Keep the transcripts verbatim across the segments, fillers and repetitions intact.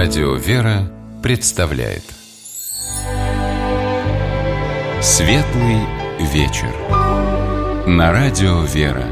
Радио «Вера» представляет Светлый вечер на Радио «Вера».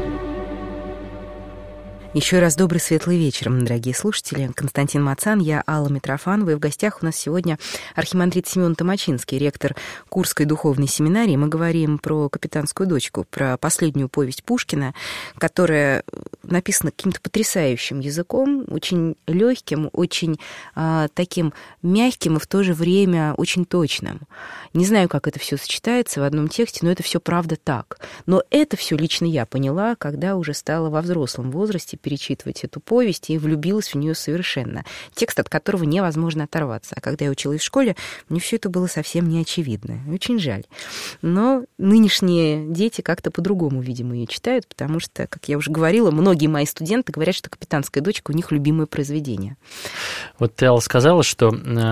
Еще раз добрый светлый вечер, дорогие слушатели. Константин Мацан, я Алла Митрофанова. И в гостях у нас сегодня архимандрит Семен Томачинский, ректор Курской духовной семинарии. Мы говорим про «Капитанскую дочку», про последнюю повесть Пушкина, которая написана каким-то потрясающим языком, очень легким, очень э, таким мягким и в то же время очень точным. Не знаю, как это все сочетается в одном тексте, но это все правда так. Но это все лично я поняла, когда уже стала во взрослом возрасте перечитывать эту повесть и влюбилась в нее совершенно. Текст, от которого невозможно оторваться. А когда я училась в школе, мне все это было совсем не очевидно. Очень жаль. Но нынешние дети как-то по-другому, видимо, ее читают, потому что, как я уже говорила, многие мои студенты говорят, что «Капитанская дочка» у них любимое произведение. Вот ты, Алла, сказала, что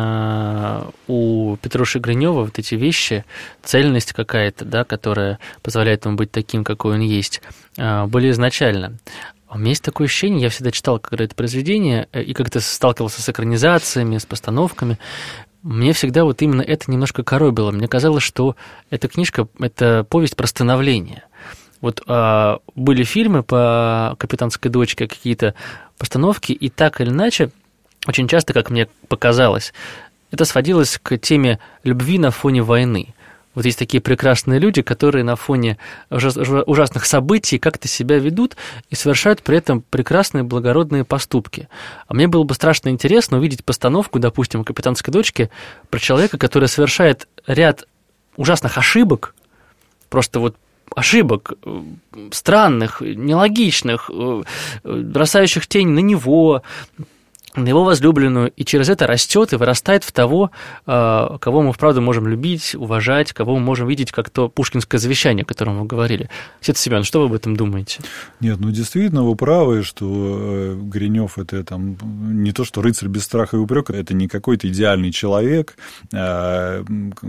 э, у Петруши Гринева вот эти вещи, цельность какая-то, да, которая позволяет ему быть таким, какой он есть, э, были изначально. У меня есть такое ощущение, я всегда читал когда это произведение, и как-то сталкивался с экранизациями, с постановками, мне всегда вот именно это немножко коробило. Мне казалось, что эта книжка – это повесть про становление. Вот а, были фильмы по «Капитанской дочке», какие-то постановки, и так или иначе, очень часто, как мне показалось, это сводилось к теме любви на фоне войны. Вот есть такие прекрасные люди, которые на фоне ужасных событий как-то себя ведут и совершают при этом прекрасные благородные поступки. А мне было бы страшно интересно увидеть постановку, допустим, «Капитанской дочки» про человека, который совершает ряд ужасных ошибок, просто вот ошибок странных, нелогичных, бросающих тень на него, на его возлюбленную, и через это растет и вырастает в того, кого мы вправду можем любить, уважать, кого мы можем видеть как то пушкинское завещание, о котором вы говорили. Света Семеновна, что вы об этом думаете? Нет, ну действительно, вы правы, что Гринев это там не то, что рыцарь без страха и упрека, это не какой-то идеальный человек, которого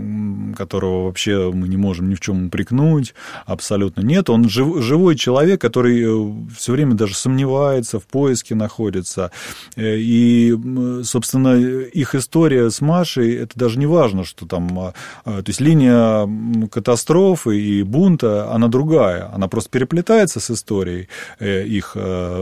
вообще мы не можем ни в чем упрекнуть, абсолютно нет. Он живой человек, который все время даже сомневается, в поиске находится. И И, собственно, их история с Машей, это даже не важно, что там... То есть линия катастрофы и бунта, она другая. Она просто переплетается с историей их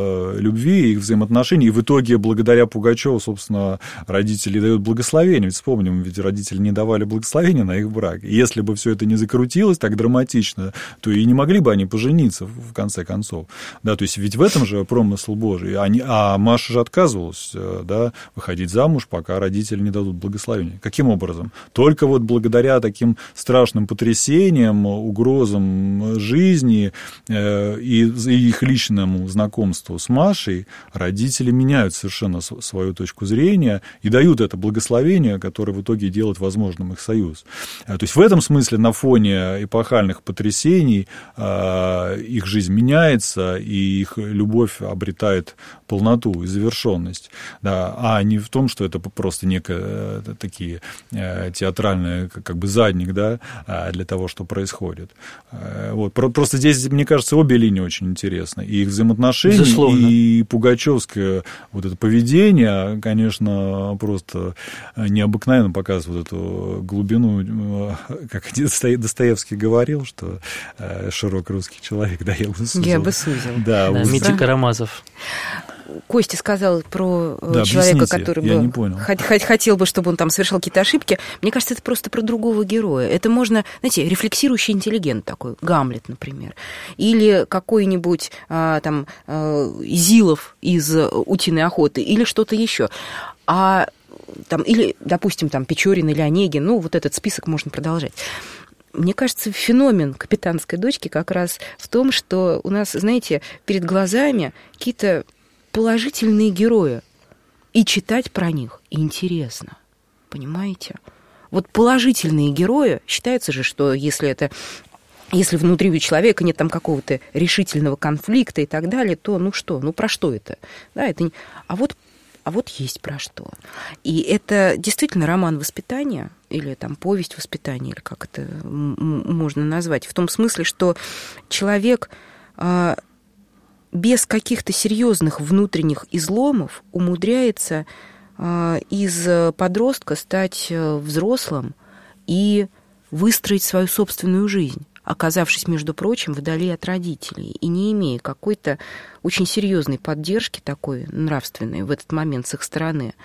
любви, их взаимоотношений. И в итоге, благодаря Пугачеву, собственно, родители дают благословение. Ведь вспомним, ведь родители не давали благословения на их брак. И если бы все это не закрутилось так драматично, то и не могли бы они пожениться, в конце концов. Да, то есть ведь в этом же промысл Божий. Они, а Маша же отказывалась, да, выходить замуж, пока родители не дадут благословения. Каким образом? Только вот благодаря таким страшным потрясениям, угрозам жизни э, и, и их личному знакомству с Машей родители меняют совершенно свою точку зрения и дают это благословение, которое в итоге делает возможным их союз. То есть в этом смысле на фоне эпохальных потрясений э, их жизнь меняется, и их любовь обретает полноту и завершенность. Да, а не в том, что это просто некие такие театральные, как бы задник, да, для того, что происходит. Вот. Просто здесь, мне кажется, обе линии очень интересны. И их взаимоотношения, безусловно, и пугачевское вот это поведение, конечно, просто необыкновенно показывает вот эту глубину, как Достоевский говорил, что широк русский человек, да, я бы сузил. Я бы сузил. Да, да, Митя Карамазов. Костя сказал про да, человека, который бы хот- хотел бы, чтобы он там совершал какие-то ошибки. Мне кажется, это просто про другого героя. Это можно, знаете, рефлексирующий интеллигент такой, Гамлет, например. Или какой-нибудь а, там а, Зилов из «Утиной охоты», или что-то еще. А там, или, допустим, там Печорин или Онегин, ну, вот этот список можно продолжать. Мне кажется, феномен «Капитанской дочки» как раз в том, что у нас, знаете, перед глазами какие-то положительные герои, и читать про них интересно, понимаете? Вот положительные герои, считается же, что если это, если внутри у человека нет там какого-то решительного конфликта и так далее, то ну что, ну про что это? Да, это не... А вот, а вот есть про что. И это действительно роман воспитания, или там повесть воспитания, или как это можно назвать, в том смысле, что человек без каких-то серьезных внутренних изломов умудряется из подростка стать взрослым и выстроить свою собственную жизнь, оказавшись, между прочим, вдали от родителей и не имея какой-то очень серьезной поддержки такой нравственной в этот момент с их стороны,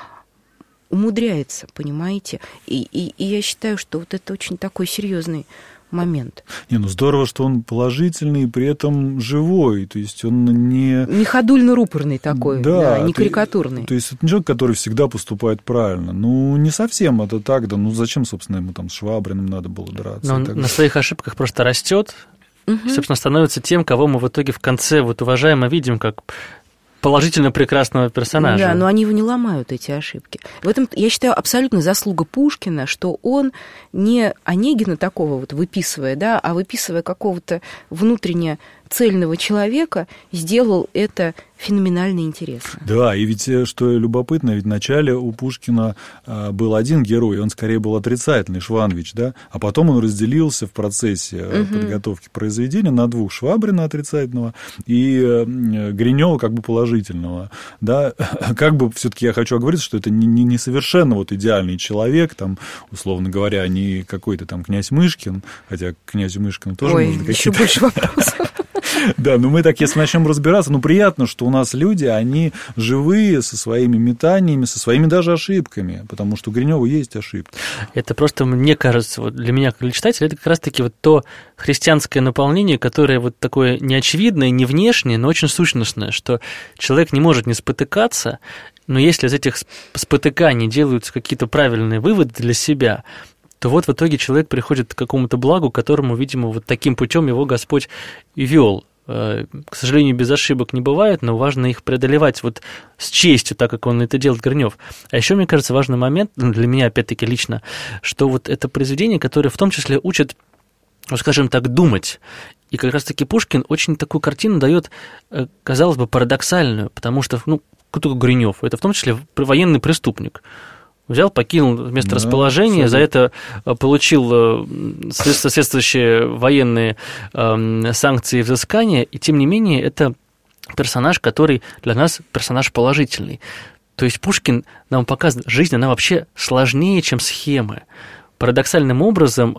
умудряется, понимаете? И, и, и я считаю, что вот это очень такой серьезный момент. Не, ну здорово, что он положительный и при этом живой, то есть он не... Не ходульно-рупорный такой, да, да, не карикатурный. То, то есть это не человек, который всегда поступает правильно. Ну, не совсем это так, да, ну зачем, собственно, ему там с Швабриным надо было драться? Но он на своих ошибках просто растет, угу. и, собственно, становится тем, кого мы в итоге в конце вот уважаемо видим, как положительно прекрасного персонажа. Да, но они его не ломают, эти ошибки. В этом, я считаю, абсолютно заслуга Пушкина, что он не Онегина такого вот выписывая, да, а выписывая какого-то внутренне цельного человека, сделал это феноменально интересно. Да, и ведь, что любопытно, ведь вначале у Пушкина был один герой, он скорее был отрицательный, Шванвич, да, а потом он разделился в процессе угу. подготовки произведения на двух: Швабрина отрицательного и Гринёва как бы положительного, да, как бы все-таки я хочу оговориться, что это не, не, не совершенно вот идеальный человек, там, условно говоря, не какой-то там князь Мышкин, хотя к князю Мышкину тоже Ой, можно еще больше вопросов. Да, но мы так, если начнем разбираться, ну, приятно, что у нас люди, они живые, со своими метаниями, со своими даже ошибками, потому что у Гринёва есть ошибки. Это просто, мне кажется, вот для меня, как для читателя, это как раз-таки вот то христианское наполнение, которое вот такое неочевидное, не внешнее, но очень сущностное, что человек не может не спотыкаться, но если из этих спотыканий делаются какие-то правильные выводы для себя, то вот в итоге человек приходит к какому-то благу, к которому, видимо, вот таким путем его Господь и вел. К сожалению, без ошибок не бывает, но важно их преодолевать вот с честью, так как он это делает, Гринёв. А еще, мне кажется, важный момент для меня, опять-таки, лично, что вот это произведение, которое в том числе учит, скажем так, думать. И как раз-таки Пушкин очень такую картину дает, казалось бы, парадоксальную, потому что, ну, кто такой Гринёв? Это в том числе военный преступник. Взял, покинул место да, расположения, за это получил соответствующие военные санкции и взыскания, и тем не менее это персонаж, который для нас персонаж положительный. То есть Пушкин нам показывает, жизнь, она вообще сложнее, чем схемы. Парадоксальным образом,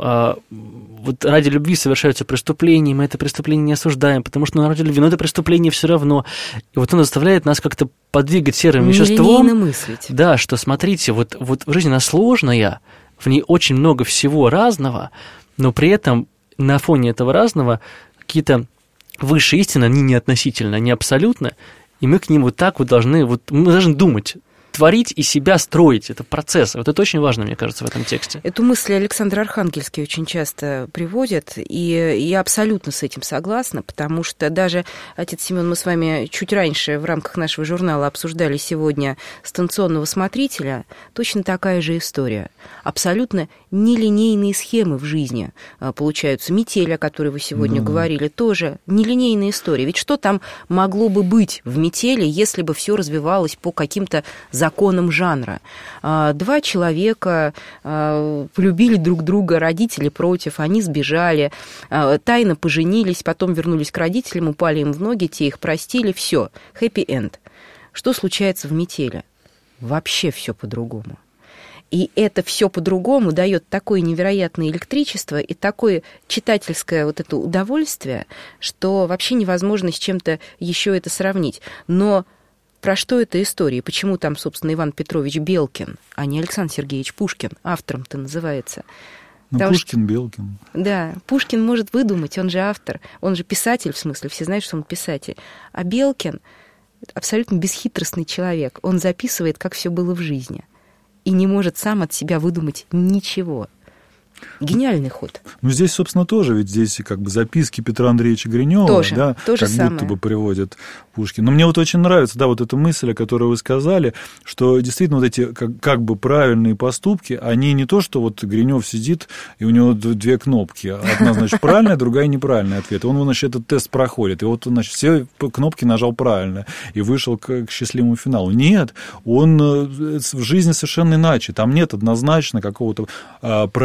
вот ради любви совершаются преступления, мы это преступление не осуждаем, потому что ну, ради любви, но это преступление все равно. И вот он заставляет нас как-то подвигать серым веществом. Мыслить. Да, что смотрите, вот, вот жизнь, она сложная, в ней очень много всего разного, но при этом на фоне этого разного какие-то высшие истины, они не относительно, они абсолютно, и мы к ним вот так вот должны, вот мы должны думать, творить и себя строить. Это процесс. Вот это очень важно, мне кажется, в этом тексте. Эту мысль Александр Архангельский очень часто приводит, и я абсолютно с этим согласна, потому что даже, отец Семен, мы с вами чуть раньше в рамках нашего журнала обсуждали сегодня «Станционного смотрителя», точно такая же история. Абсолютно нелинейные схемы в жизни получаются. «Метель», о которой вы сегодня mm. говорили, тоже нелинейная история. Ведь что там могло бы быть в «Метели», если бы все развивалось по каким-то законам жанра? Два человека полюбили друг друга, родители против, они сбежали, тайно поженились, потом вернулись к родителям, упали им в ноги, те их простили, все, хэппи-энд. Что случается в «Метели»? Вообще все по-другому. И это все по-другому дает такое невероятное электричество и такое читательское вот это удовольствие, что вообще невозможно с чем-то еще это сравнить. Но про что эта история? Почему там, собственно, Иван Петрович Белкин, а не Александр Сергеевич Пушкин, автором-то называется? Ну, Потому Пушкин, что, Белкин. Да, Пушкин может выдумать, он же автор, он же писатель, в смысле, все знают, что он писатель. А Белкин абсолютно бесхитростный человек, он записывает, как все было в жизни, и не может сам от себя выдумать ничего. Гениальный ход. Ну, здесь, собственно, тоже, ведь здесь как бы записки Петра Андреевича Гринёва, тоже, да, тоже как самое. будто бы приводит Пушкин. Но мне вот очень нравится, да, вот эта мысль, о которой вы сказали, что действительно вот эти как, как бы правильные поступки, они не то, что вот Гринёв сидит, и у него две кнопки. Одна, значит, правильная, другая неправильная ответ. И он, значит, этот тест проходит. И вот, значит, все кнопки нажал правильно и вышел к, к счастливому финалу. Нет, он в жизни совершенно иначе. Там нет однозначно какого-то а, правильного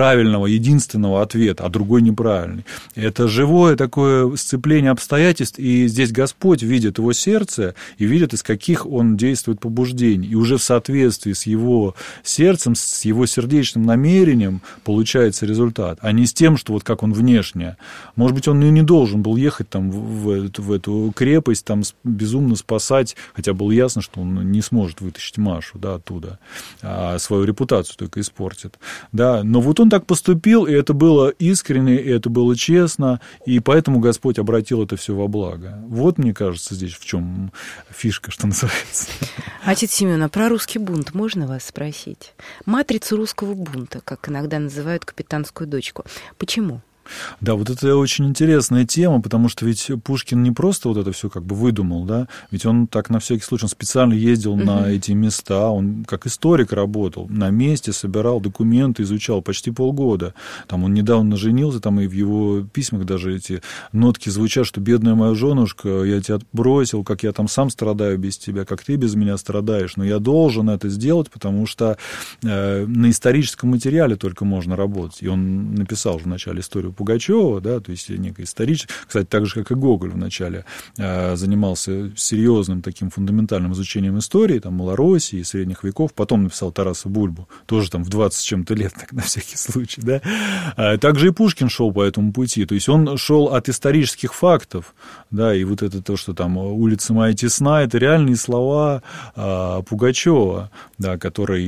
правильного, единственного ответа, а другой неправильный. Это живое такое сцепление обстоятельств, и здесь Господь видит его сердце и видит, из каких он действует побуждений. И уже в соответствии с его сердцем, с его сердечным намерением получается результат, а не с тем, что вот как он внешне. Может быть, он и не должен был ехать там в эту, в эту крепость, там безумно спасать, хотя было ясно, что он не сможет вытащить Машу, да, оттуда, а свою репутацию только испортит. Да. Но вот он так поступил, и это было искренне, и это было честно, и поэтому Господь обратил это все во благо. Вот, мне кажется, здесь в чем фишка, что называется. Отец Семен, а про русский бунт можно вас спросить? Матрицу русского бунта, как иногда называют капитанскую дочку. Почему? Да, вот это очень интересная тема, потому что ведь Пушкин не просто вот это все как бы выдумал, да, ведь он так на всякий случай, он специально ездил uh-huh. на эти места, он как историк работал, на месте собирал документы, изучал почти полгода. Там он недавно женился, там и в его письмах даже эти нотки звучат, что бедная моя женушка, я тебя бросил, как я там сам страдаю без тебя, как ты без меня страдаешь, но я должен это сделать, потому что э, на историческом материале только можно работать. И он написал же в начале историю Пугачева, да, то есть некая историческая, кстати, так же, как и Гоголь вначале э, занимался серьезным таким фундаментальным изучением истории, там, Малороссии, средних веков, потом написал Тараса Бульбу, тоже там в двадцать с чем-то лет, так, на всякий случай, да. А также и Пушкин шел по этому пути, то есть он шел от исторических фактов, да, и вот это то, что там «улица моя тесна», это реальные слова э, Пугачева, да, который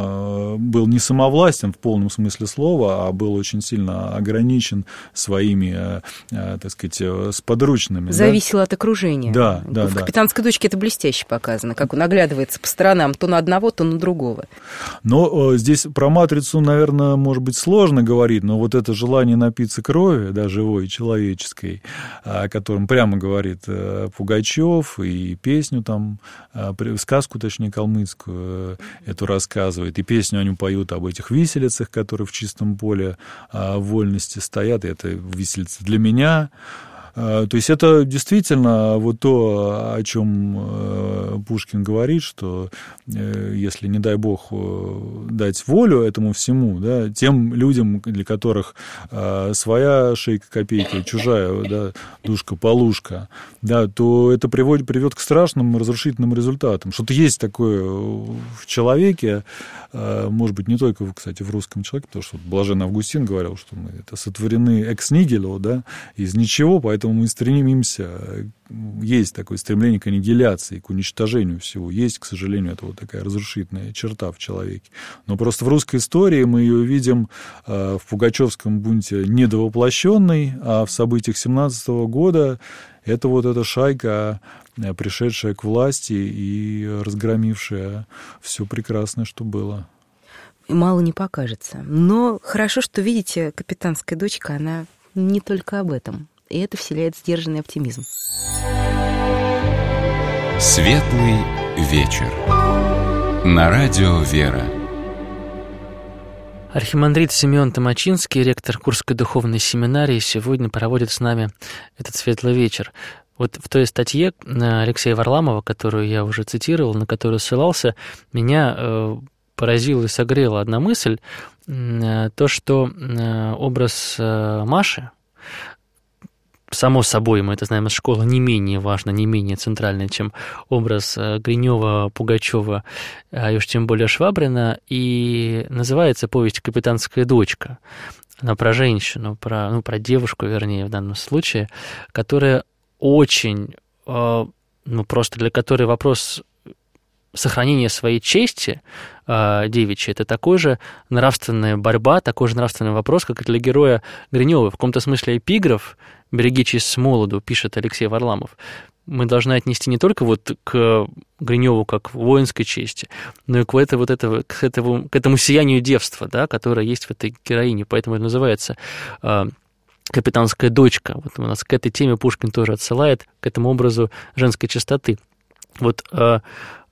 э, был не самовластен в полном смысле слова, а был очень сильно ограничен своими, так сказать, сподручными. Зависело да? от окружения. Да, да, В да. «Капитанской дочке» это блестяще показано, как он оглядывается по сторонам то на одного, то на другого. Но здесь про матрицу, наверное, может быть, сложно говорить, но вот это желание напиться крови, да, живой, человеческой, о котором прямо говорит Пугачев, и песню там, сказку, точнее, калмыцкую эту рассказывает, и песню они поют об этих виселицах, которые в чистом поле вольности стоят, и это виселица для меня. То есть это действительно вот то, о чем Пушкин говорит, что если, не дай бог, дать волю этому всему, да, тем людям, для которых своя шейка-копейка, чужая, да, душка-полушка, да, то это приводит, приведет к страшным разрушительным результатам. Что-то есть такое в человеке, может быть, не только, кстати, в русском человеке, потому что Блаженный Августин говорил, что мы это сотворены экс нигило, да, из ничего, поэтому Поэтому мы стремимся, есть такое стремление к аннигиляции, к уничтожению всего. Есть, к сожалению, это вот такая разрушительная черта в человеке. Но просто в русской истории мы ее видим в Пугачевском бунте недовоплощенной, а в событиях семнадцатого года это вот эта шайка, пришедшая к власти и разгромившая все прекрасное, что было. И мало не покажется. Но хорошо, что, видите, «Капитанская дочка», она не только об этом. И это вселяет сдержанный оптимизм. Светлый вечер. На радио «Вера». Архимандрит Симеон Томачинский, ректор Курской духовной семинарии, сегодня проводит с нами этот светлый вечер. Вот в той статье Алексея Варламова, которую я уже цитировал, на которую ссылался, меня поразила и согрела одна мысль, то, что образ Маши, само собой, мы это знаем из школы, не менее важно, не менее центральный, чем образ Гринёва, Пугачева, и уж тем более Швабрина, и называется повесть «Капитанская дочка». Она про женщину, про, ну, про девушку, вернее, в данном случае, которая очень, ну, просто для которой вопрос сохранения своей чести э, девичьей — это такой же нравственная борьба, такой же нравственный вопрос, как и для героя Гринёва. В каком-то смысле эпиграф «Береги честь с молоду», пишет Алексей Варламов, мы должны отнести не только вот к Гринёву как воинской чести, но и к, это, вот это, к, этому, к этому сиянию девства, да, которое есть в этой героине. Поэтому это называется э, «Капитанская дочка». Вот у нас к этой теме Пушкин тоже отсылает, к этому образу женской чистоты. Вот э,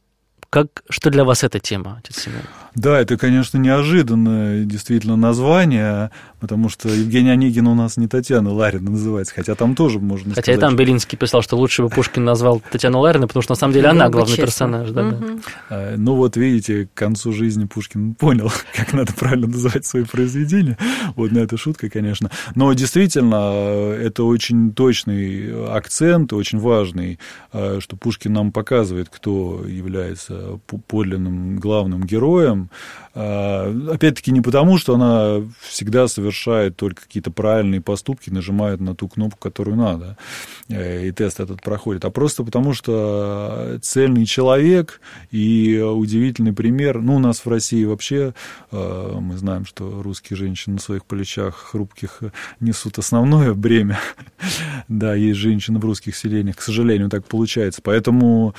Как, что для вас эта тема, отец Семен? Да, это, конечно, неожиданное действительно название, потому что Евгений Онегин у нас не Татьяна Ларина называется, хотя там тоже можно хотя сказать... Хотя и там Белинский писал, что лучше бы Пушкин назвал Татьяну Ларину, потому что на самом деле она главный персонаж. Да, угу. да. Ну вот видите, к концу жизни Пушкин понял, как надо правильно называть свои произведения. Вот на это шутка, конечно. Но действительно, это очень точный акцент, очень важный, что Пушкин нам показывает, кто является подлинным главным героем. Опять-таки не потому, что она всегда совершает только какие-то правильные поступки, нажимает на ту кнопку, которую надо, и тест этот проходит, а просто потому, что цельный человек и удивительный пример. Ну, у нас в России вообще мы знаем, что русские женщины на своих плечах хрупких несут основное бремя. Да, есть женщины в русских селениях, к сожалению, так получается. Поэтому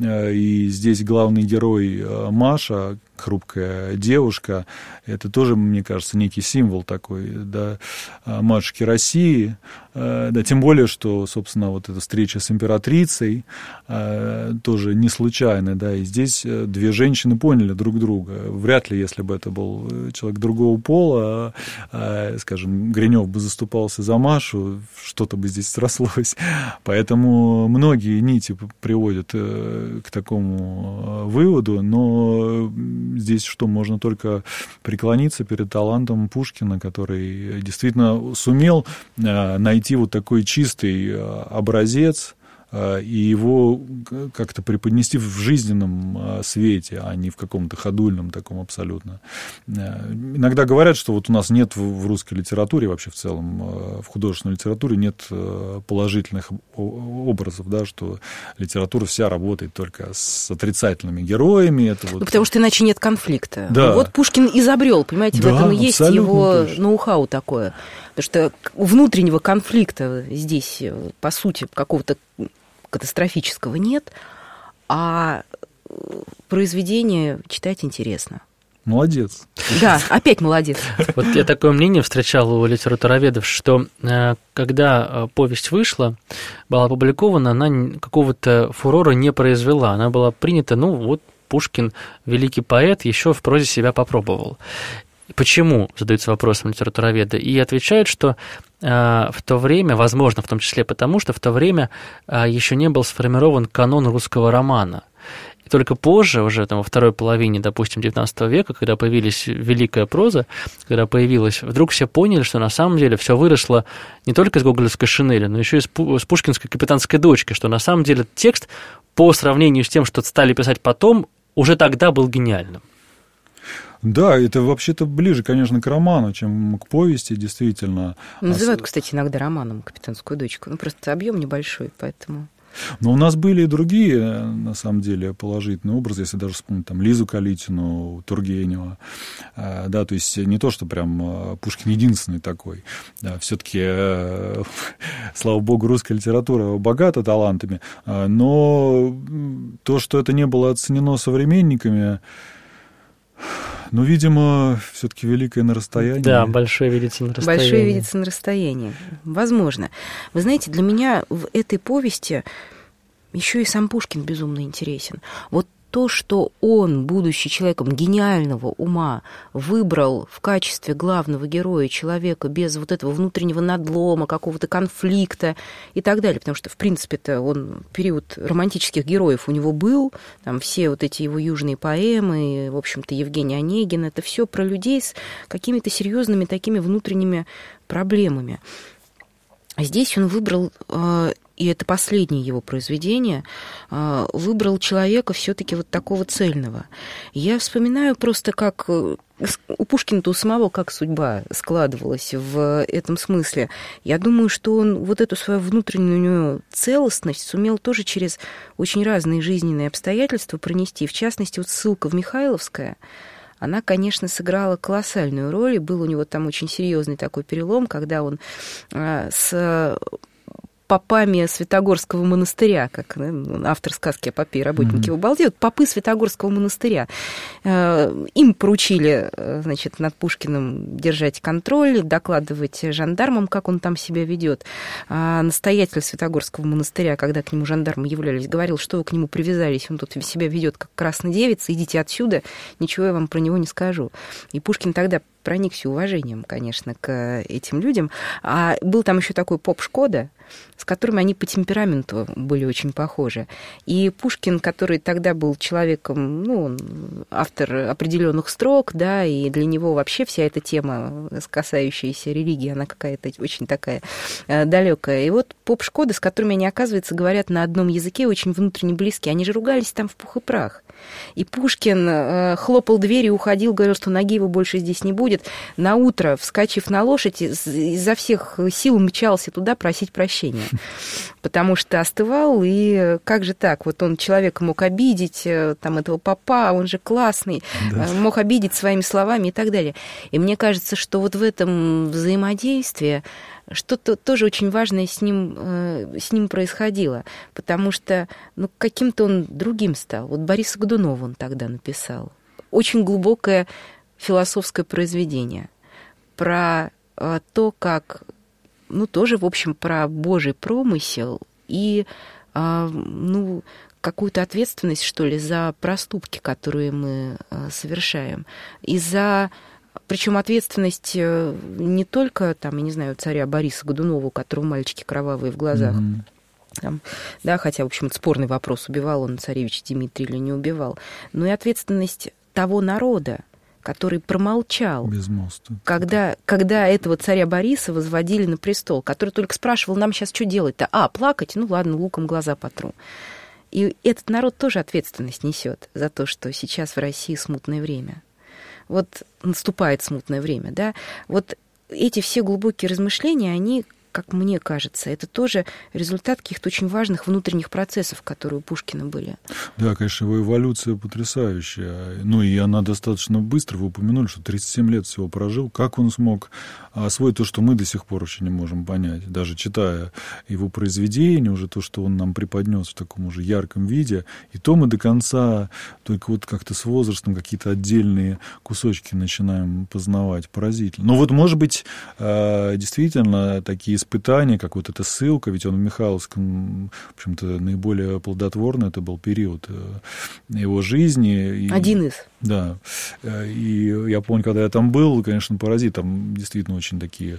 и здесь главный герой Маша, хрупкая девушка, это тоже, мне кажется, некий символ такой, да, матушки России, да, тем более, что, собственно, вот эта встреча с императрицей тоже не случайная, да, и здесь две женщины поняли друг друга. Вряд ли, если бы это был человек другого пола, скажем, Гринев бы заступался за Машу, что-то бы здесь срослось. Поэтому многие нити приводят к такому выводу, но здесь что, можно только преклониться перед талантом Пушкина, который действительно сумел найти вот такой чистый образец и его как-то преподнести в жизненном свете, а не в каком-то ходульном таком абсолютно. Иногда говорят, что вот у нас нет в русской литературе, вообще в целом в художественной литературе нет положительных образов, да, что литература вся работает только с отрицательными героями. Это вот... Ну, потому что иначе нет конфликта. Да. Ну, вот Пушкин изобрел, понимаете, да, в этом и есть его точно. ноу-хау такое. Потому что внутреннего конфликта здесь, по сути, какого-то катастрофического нет, а произведение читать интересно. Молодец. Да, опять молодец. Вот я такое мнение встречал у литературоведов, что когда повесть вышла, была опубликована, она какого-то фурора не произвела. Она была принята, ну вот Пушкин, великий поэт, еще в прозе себя попробовал. Почему, задаются вопросом литературоведы, и отвечают, что э, в то время, возможно, в том числе потому, что в то время э, еще не был сформирован канон русского романа. И только позже, уже там, во второй половине, допустим, девятнадцатого века, когда появилась великая проза, когда появилась, вдруг все поняли, что на самом деле все выросло не только из гоголевской шинели, но еще и из пушкинской капитанской дочки, что на самом деле текст, по сравнению с тем, что стали писать потом, уже тогда был гениальным. Да, это вообще-то ближе, конечно, к роману, чем к повести, действительно. Называют, кстати, иногда романом «Капитанскую дочку». Ну, просто объем небольшой, поэтому... Но у нас были и другие, на самом деле, положительные образы, если даже вспомнить там Лизу Калитину, Тургенева. Да, то есть не то, что прям Пушкин единственный такой. Да, все-таки, слава богу, русская литература богата талантами, но то, что это не было оценено современниками, ну, видимо, все-таки великое на расстоянии. Да, большое видится на расстоянии. Большое видится на расстоянии. Возможно. Вы знаете, для меня в этой повести еще и сам Пушкин безумно интересен. Вот то, что он, будучи человеком гениального ума, выбрал в качестве главного героя человека без вот этого внутреннего надлома, какого-то конфликта и так далее, потому что, в принципе-то, он период романтических героев у него был, там все вот эти его южные поэмы, в общем-то, Евгений Онегин, это все про людей с какими-то серьезными такими внутренними проблемами. А здесь он выбрал, и это последнее его произведение, выбрал человека все-таки вот такого цельного. Я вспоминаю просто, как у Пушкина-то у самого как судьба складывалась в этом смысле. Я думаю, что он вот эту свою внутреннюю целостность сумел тоже через очень разные жизненные обстоятельства пронести. В частности, вот ссылка в Михайловское, она, конечно, сыграла колоссальную роль, и был у него там очень серьезный такой перелом, когда он с попами Святогорского монастыря, как автор сказки о попе и работнике mm-hmm. в Балде, вот попы Святогорского монастыря. Им поручили, значит, над Пушкиным держать контроль, докладывать жандармам, как он там себя ведет. А настоятель Святогорского монастыря, когда к нему жандармы являлись, говорил, что вы к нему привязались, он тут себя ведет как красная девица, идите отсюда, ничего я вам про него не скажу. И Пушкин тогда проникся уважением, конечно, к этим людям. А был там еще такой поп Шкода, с которыми они по темпераменту были очень похожи. И Пушкин, который тогда был человеком, ну, он автор определенных строк, да, и для него вообще вся эта тема, касающаяся религии, она какая-то очень такая далекая. И вот поп Шкода, с которыми они, оказывается, говорят на одном языке, очень внутренне близкие. Они же ругались там в пух и прах. И Пушкин э, хлопал дверью, уходил, говорил, что ноги его больше здесь не будет. Наутро, вскочив на лошадь, изо всех сил мчался туда просить прощения. Потому что остывал, и как же так? Вот он человека мог обидеть, там, этого попа, он же классный, да. Мог обидеть своими словами и так далее. И мне кажется, что вот в этом взаимодействии что-то тоже очень важное с ним, с ним происходило, потому что ну, каким-то он другим стал. Вот Бориса Годунова он тогда написал. Очень глубокое философское произведение про то, как, ну, тоже, в общем, про Божий промысел и, ну, какую-то ответственность, что ли, за проступки, которые мы совершаем, и за... Причем ответственность не только, там, я не знаю, царя Бориса Годунова, у которого мальчики кровавые в глазах, mm-hmm. там, да, хотя, в общем, это спорный вопрос, убивал он царевича Дмитрия или не убивал, но и ответственность того народа, который промолчал, без моста. Когда, когда этого царя Бориса возводили на престол, который только спрашивал, нам сейчас что делать-то? А, плакать? Ну ладно, луком глаза потру. И этот народ тоже ответственность несет за то, что сейчас в России смутное время. Вот наступает смутное время, да, вот эти все глубокие размышления, они, как мне кажется, это тоже результат каких-то очень важных внутренних процессов, которые у Пушкина были. Да, конечно, его эволюция потрясающая. Ну, и она достаточно быстро, вы упомянули, что тридцать семь лет всего прожил. Как он смог освоить то, что мы до сих пор еще не можем понять, даже читая его произведения, уже то, что он нам преподнес в таком уже ярком виде, и то мы до конца только вот как-то с возрастом какие-то отдельные кусочки начинаем познавать. Поразительно. Но вот, может быть, действительно такие испытания, как вот эта ссылка, ведь он в Михайловском, в общем-то, наиболее плодотворный это был период его жизни. Один из. Да. И я помню, когда я там был, конечно, поразит, там действительно очень такие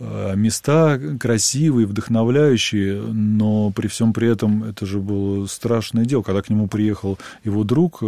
места красивые, вдохновляющие, но при всем при этом это же было страшное дело, когда к нему приехал его друг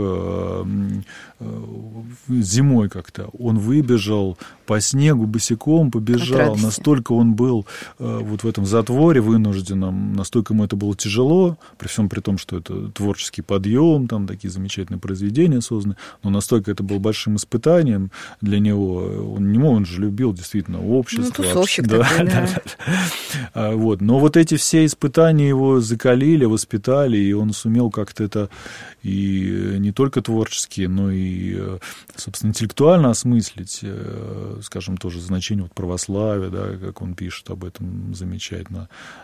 зимой как-то, он выбежал по снегу босиком, побежал, настолько он был вот в этом затворе вынужденном, настолько ему это было тяжело, при всем при том, что это творческий подъем, там такие замечательные произведения созданы, но настолько это было большим испытанием для него, он не мог, он же любил действительно общество. Ну, тусовщик да, такой, да. да, да. Вот. Но вот эти все испытания его закалили, воспитали, и он сумел как-то это и не только творчески, но и, собственно, интеллектуально осмыслить, скажем, тоже значение вот православия, да, как он пишет об этом замечательно,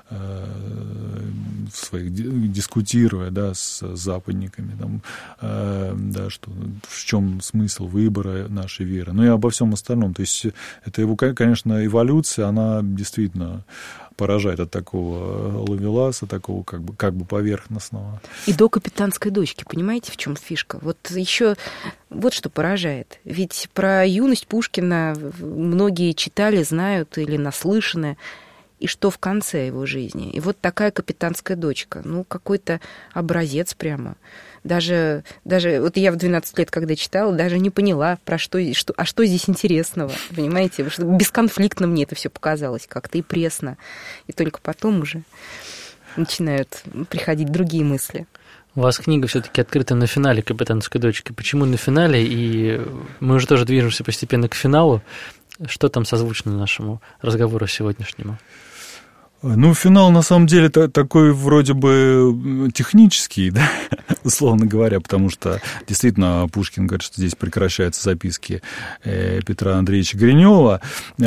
в своих дискутируя, да, с западниками, там, да, что, в чем смысл выбора нашей веры, ну и обо всем остальном. То есть это его, конечно, эволюция, она действительно поражает от такого ловеласа, такого как бы, как бы поверхностного. И до капитанской дочки, понимаете, в чем фишка? Вот еще вот что поражает. Ведь про юность Пушкина многие читали, знают или наслышаны. И что в конце его жизни? И вот такая капитанская дочка. Ну, какой-то образец прямо. Даже, даже вот я в двенадцать лет, когда читала, даже не поняла, про что, что, а что здесь интересного, понимаете? Потому что бесконфликтно мне это все показалось как-то и пресно. И только потом уже начинают приходить другие мысли. У вас книга все-таки открыта на финале «Капитанской дочки». Почему на финале? И мы уже тоже движемся постепенно к финалу. Что там созвучно нашему разговору сегодняшнему? Ну, финал, на самом деле, такой вроде бы технический, да, условно говоря, потому что действительно Пушкин говорит, что здесь прекращаются записки Петра Андреевича Гринева,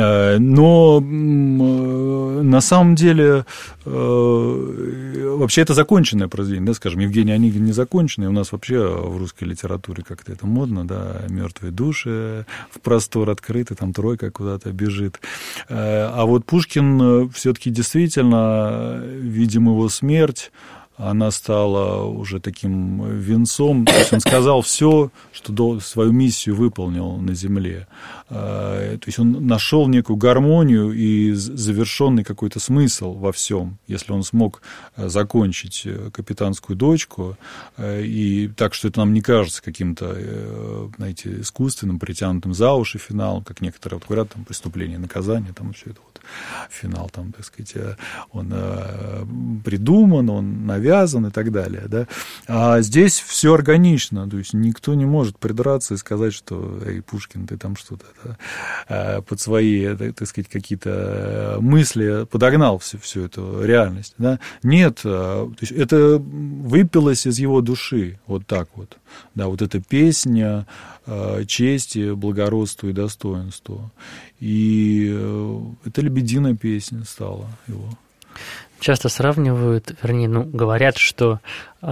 но на самом деле вообще это законченное произведение, да, скажем, Евгений Онегин не законченный, у нас вообще в русской литературе как-то это модно, да, мертвые души в простор открыты, там тройка куда-то бежит, а вот Пушкин все-таки действительно Действительно, видим его смерть, она стала уже таким венцом. То есть он сказал все, что свою миссию выполнил на земле. То есть он нашел некую гармонию и завершенный какой-то смысл во всем, если он смог закончить «Капитанскую дочку», и так, что это нам не кажется каким-то, знаете, искусственным, притянутым за уши финалом, как некоторые вот говорят, там, преступление, наказание, там, все это вот финал, там, так сказать, он придуман, он навязан и так далее, да. А здесь все органично, то есть никто не может придраться и сказать, что, эй, Пушкин, ты там что-то, да, под свои, так сказать, какие-то мысли подогнал всю, всю эту реальность, да. Нет, то есть это выпилось из его души, вот так вот, да, вот эта песня чести, благородства и достоинства. И это «Лебединая песня» стала его. Часто сравнивают, вернее, ну, говорят, что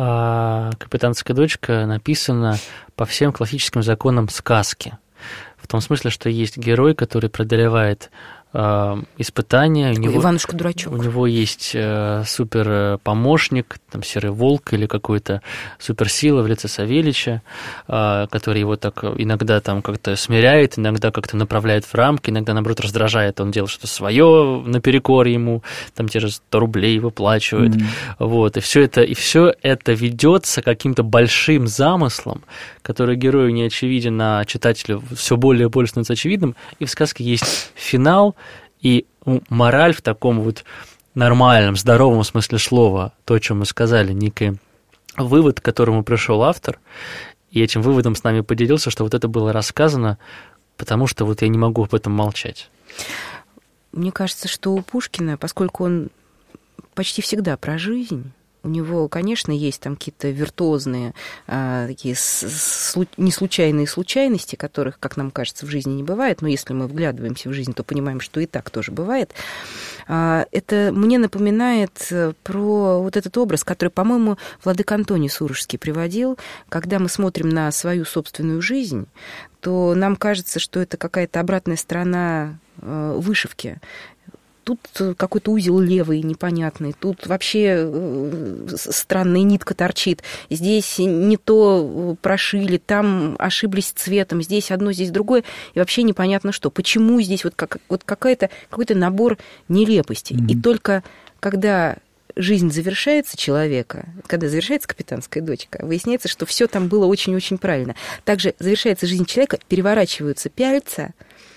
э, «Капитанская дочка» написана по всем классическим законам сказки. В том смысле, что есть герой, который преодолевает э, испытания. У него, Иванушка-дурачок. У него есть э, супер-помощник, там, серый волк или какой-то суперсила в лице Савельича, э, который его так иногда там как-то смиряет, иногда как-то направляет в рамки, иногда, наоборот, раздражает, он делает что-то свое наперекор ему, там те же сто рублей выплачивает. Mm-hmm. Вот, и все это, и все это ведется каким-то большим замыслом, который герою не очевиден, а читателю все более и более становится очевидным, и в сказке есть финал, и ну, мораль в таком вот нормальном, здоровом смысле слова, то, о чем мы сказали, некий вывод, к которому пришел автор, и этим выводом с нами поделился, что вот это было рассказано, потому что вот я не могу об этом молчать. Мне кажется, что у Пушкина, поскольку он почти всегда про жизнь, у него, конечно, есть там какие-то виртуозные, а, такие слу- неслучайные случайности, которых, как нам кажется, в жизни не бывает, но если мы вглядываемся в жизнь, то понимаем, что и так тоже бывает. А, это мне напоминает про вот этот образ, который, по-моему, владыка Антоний Сурожский приводил, когда мы смотрим на свою собственную жизнь, то нам кажется, что это какая-то обратная сторона э, вышивки. Тут какой-то узел левый непонятный, тут вообще странная нитка торчит, здесь не то прошили, там ошиблись цветом, здесь одно, здесь другое, и вообще непонятно что. Почему здесь вот, как, вот какая-то, какой-то набор нелепостей. Mm-hmm. И только когда жизнь завершается человека, когда завершается «Капитанская дочка», выясняется, что все там было очень-очень правильно. Также завершается жизнь человека, переворачиваются пяльца,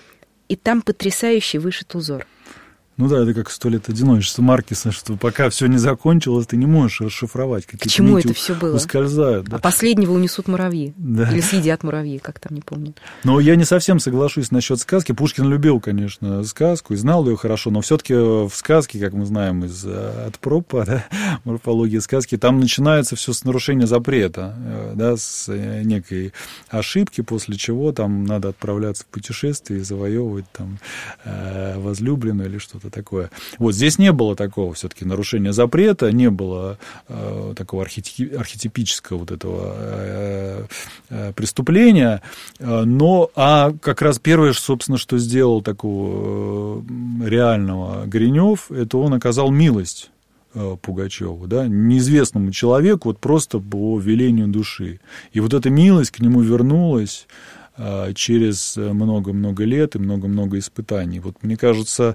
и там потрясающий вышит узор. Ну да, это как «Сто лет одиночества» Маркеса, что пока все не закончилось, ты не можешь расшифровать. Какие-то К чему нити это все было? Ускользают. Да. А последнего унесут муравьи. Да. Или съедят муравьи, как там, не помню. Но я не совсем соглашусь насчет сказки. Пушкин любил, конечно, сказку и знал ее хорошо, но все-таки в сказке, как мы знаем из «От Пропа», да, морфологии сказки, там начинается все с нарушения запрета, да, с некой ошибки, после чего там надо отправляться в путешествие и завоевывать там возлюбленную или что-то такое. Вот здесь не было такого все-таки нарушения запрета, не было э, такого архетип, архетипического вот этого э, э, преступления, э, но а как раз первое, собственно, что сделал такого э, реального Гринев, это он оказал милость э, Пугачеву, да, неизвестному человеку, вот просто по велению души. И вот эта милость к нему вернулась э, через много-много лет и много-много испытаний. Вот мне кажется,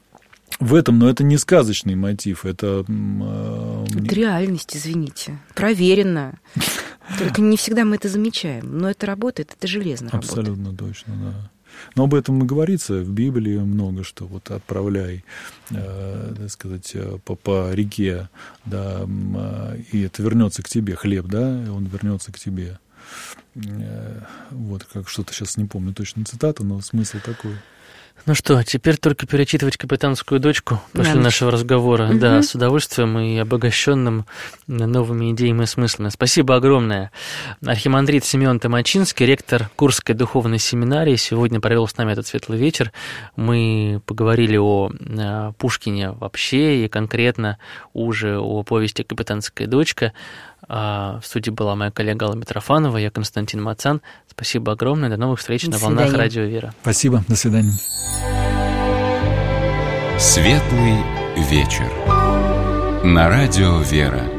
в этом, но это не сказочный мотив, это... Э, это реальность, извините, проверено. Только не всегда мы это замечаем, но это работает, это железно работает. Абсолютно точно, да. Но об этом и говорится в Библии много, что вот отправляй, э, так сказать, по, по реке, да, и это вернется к тебе, хлеб, да, и он вернется к тебе. Э, вот, как что-то сейчас не помню точно цитату, но смысл такой. Ну что, теперь только перечитывать «Капитанскую дочку» после да. нашего разговора. Угу. Да, с удовольствием и обогащенным новыми идеями и смыслами. Спасибо огромное. Архимандрит Симеон Томачинский, ректор Курской духовной семинарии, сегодня провел с нами этот светлый вечер. Мы поговорили о Пушкине вообще и конкретно уже о повести «Капитанская дочка». В студии была моя коллега Алла Митрофанова, я Константин Мацан. Спасибо огромное. До новых встреч до на свидания. Волнах Радио Вера. Спасибо. До свидания. Светлый вечер. На Радио Вера.